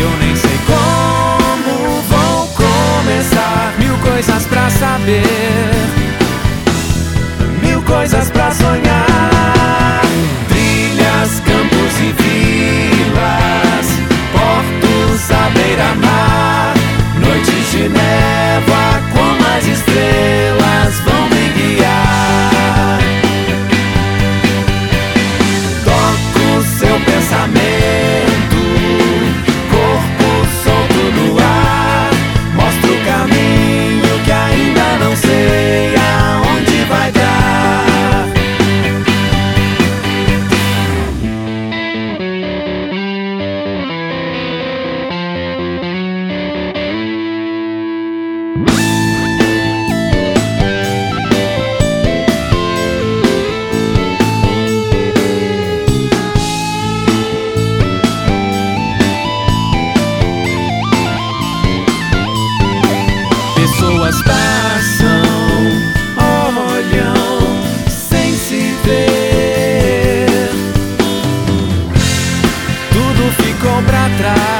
Eu nem sei como vou começar. Mil coisas pra saber, mil coisas pra sonhar. Trilhas, campos e vilas, portos à beira-mar, noites de névoa, como as estrelas vão me guiar. Toco seu pensamento, corpo solto no ar, mostro o caminho que ainda não sei aonde vai dar. Pessoas passam, olham sem se ver. Tudo ficou pra trás.